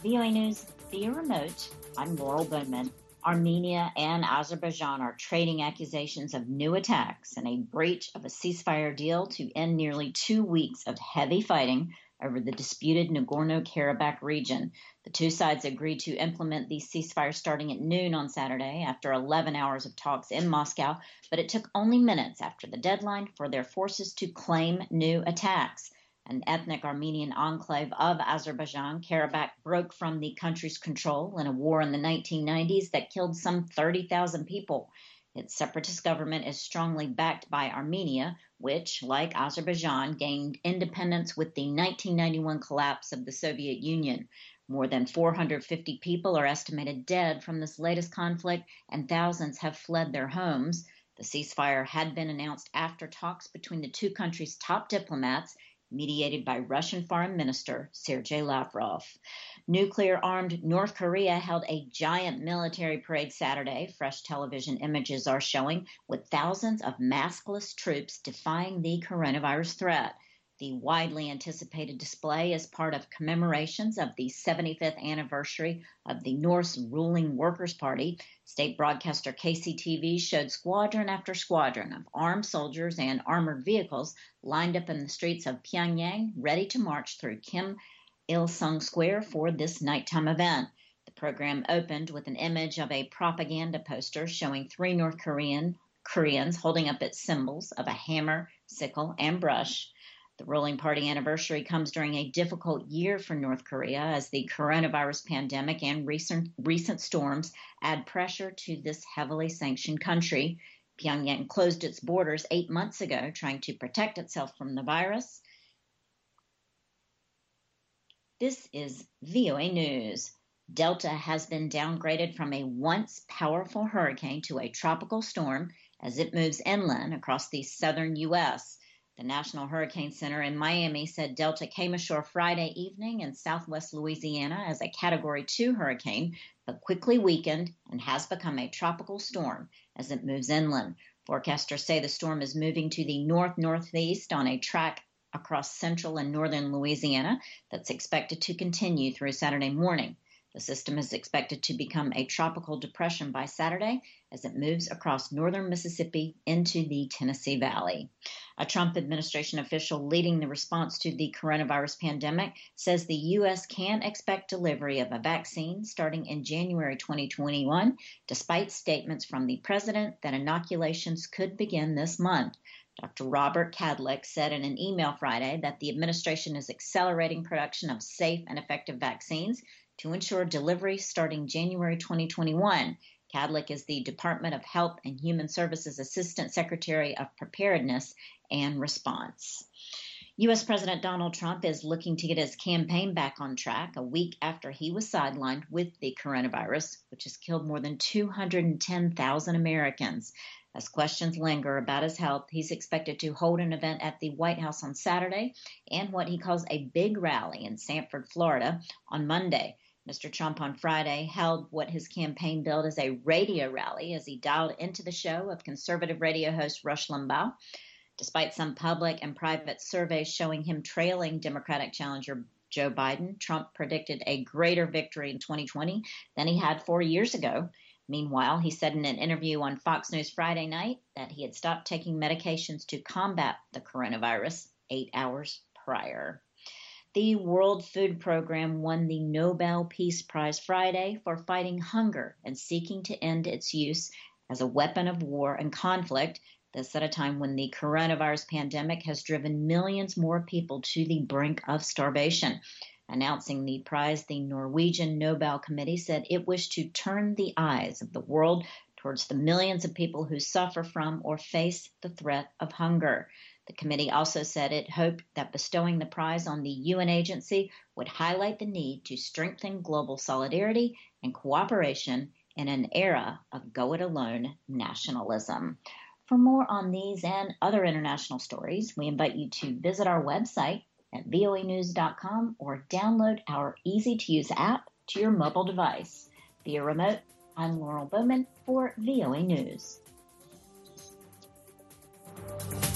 VOA News via remote. I'm Laurel Bowman. Armenia and Azerbaijan are trading accusations of new attacks and a breach of a ceasefire deal to end nearly 2 weeks of heavy fighting over the disputed Nagorno-Karabakh region. The two sides agreed to implement the ceasefire starting at noon on Saturday after 11 hours of talks in Moscow, but it took only minutes after the deadline for their forces to claim new attacks. An ethnic Armenian enclave of Azerbaijan, Karabakh broke from the country's control in a war in the 1990s that killed some 30,000 people. Its separatist government is strongly backed by Armenia, which, like Azerbaijan, gained independence with the 1991 collapse of the Soviet Union. More than 450 people are estimated dead from this latest conflict, and thousands have fled their homes. The ceasefire had been announced after talks between the two countries' top diplomats, mediated by Russian Foreign Minister Sergei Lavrov. Nuclear-armed North Korea held a giant military parade Saturday, fresh television images are showing, with thousands of maskless troops defying the coronavirus threat. The widely anticipated display is part of commemorations of the 75th anniversary of the North's ruling Workers' Party. State broadcaster KCTV showed squadron after squadron of armed soldiers and armored vehicles lined up in the streets of Pyongyang, ready to march through Kim Il-sung Square for this nighttime event. The program opened with an image of a propaganda poster showing three North Koreans holding up its symbols of a hammer, sickle, and brush. The ruling party anniversary comes during a difficult year for North Korea as the coronavirus pandemic and recent storms add pressure to this heavily sanctioned country. Pyongyang closed its borders 8 months ago, trying to protect itself from the virus. This is VOA News. Delta has been downgraded from a once powerful hurricane to a tropical storm as it moves inland across the southern U.S. The National Hurricane Center in Miami said Delta came ashore Friday evening in southwest Louisiana as a Category 2 hurricane, but quickly weakened and has become a tropical storm as it moves inland. Forecasters say the storm is moving to the north-northeast on a track across central and northern Louisiana that's expected to continue through Saturday morning. The system is expected to become a tropical depression by Saturday as it moves across northern Mississippi into the Tennessee Valley. A Trump administration official leading the response to the coronavirus pandemic says the U.S. can expect delivery of a vaccine starting in January 2021, despite statements from the president that inoculations could begin this month. Dr. Robert Kadlec said in an email Friday that the administration is accelerating production of safe and effective vaccines to ensure delivery starting January 2021. Kadlec is the Department of Health and Human Services Assistant Secretary of Preparedness and Response. U.S. President Donald Trump is looking to get his campaign back on track a week after he was sidelined with the coronavirus, which has killed more than 210,000 Americans. As questions linger about his health, he's expected to hold an event at the White House on Saturday and what he calls a big rally in Sanford, Florida, on Monday. Mr. Trump on Friday held what his campaign billed as a radio rally as he dialed into the show of conservative radio host Rush Limbaugh. Despite some public and private surveys showing him trailing Democratic challenger Joe Biden, Trump predicted a greater victory in 2020 than he had 4 years ago. Meanwhile, he said in an interview on Fox News Friday night that he had stopped taking medications to combat the coronavirus 8 hours prior. The World Food Program won the Nobel Peace Prize Friday for fighting hunger and seeking to end its use as a weapon of war and conflict. This at a time when the coronavirus pandemic has driven millions more people to the brink of starvation. Announcing the prize, the Norwegian Nobel Committee said it wished to turn the eyes of the world towards the millions of people who suffer from or face the threat of hunger. The committee also said it hoped that bestowing the prize on the UN agency would highlight the need to strengthen global solidarity and cooperation in an era of go-it-alone nationalism. For more on these and other international stories, we invite you to visit our website at voanews.com or download our easy-to-use app to your mobile device. Via remote, I'm Laurel Bowman for VOA News.